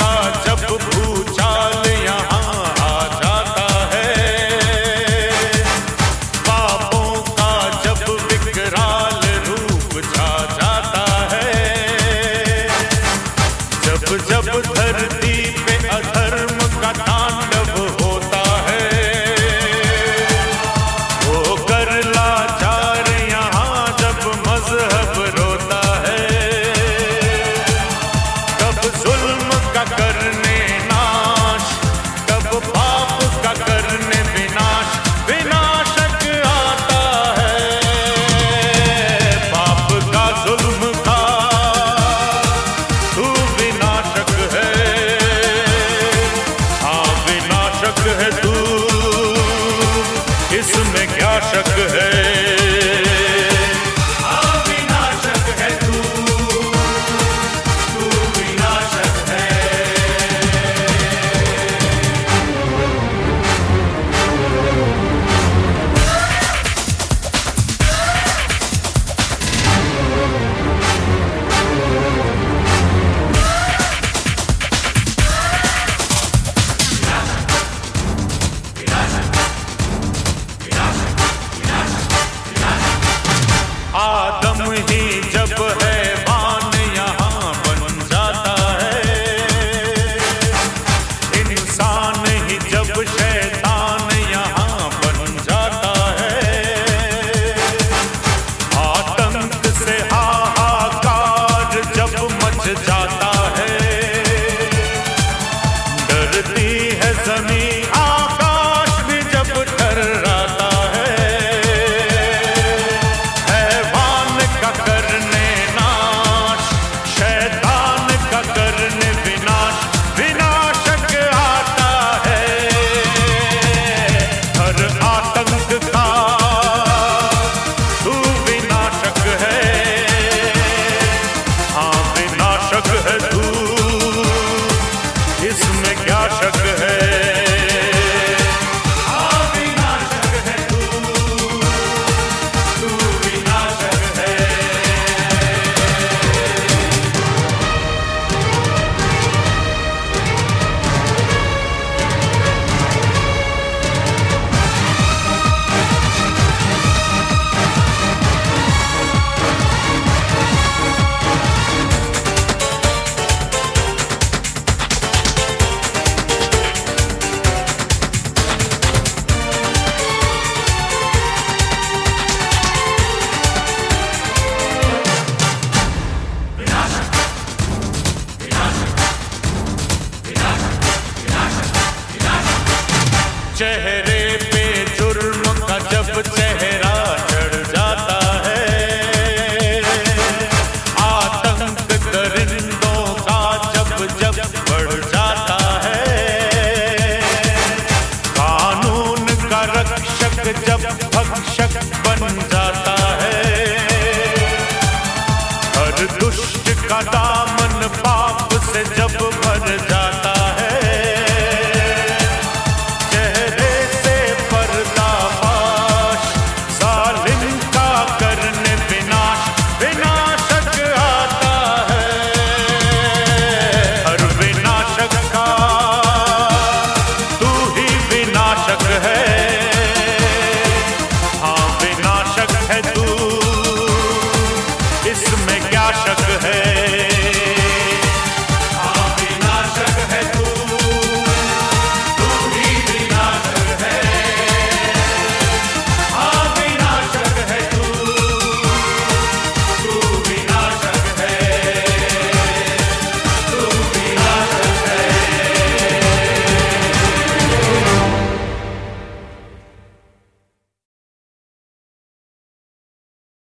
का जब भूचाल यहाँ आ जाता है, पापों का जब विकराल रूप छा जाता है, जब जब धरती पे अधर्म का तांडव होता है, वो कर लाचार यहाँ जब मजहब रोता है, तब जुल्म का करने नाश, तब पाप का करने विनाश, विनाशक आता है। पाप का जुल्म का तू विनाशक है, हाँ विनाशक है तू, इसमें क्या शक है। आदम ही जब हैवान यहाँ बन जाता है, इंसान ही जब शैतान यहाँ बन जाता है, आतंक से हाहाकार जब मच जाता है, डरती है ज़मीं आकाश भी जब थर्राता है, करने नाश, शैतान का करने विनाश, विनाशक आता है। हर आतंक का तू विनाशक है, हाँ विनाशक है तू, इसमें क्या शक है। चेहरे पे जुर्म का जब चेहरा चढ़ जाता है, आतंक दरिंदों का जब जब बढ़ जाता है, कानून का रक्षक जब भक्षक बन जाता है, हर दुष्ट का दामन पाप से जब भर जाता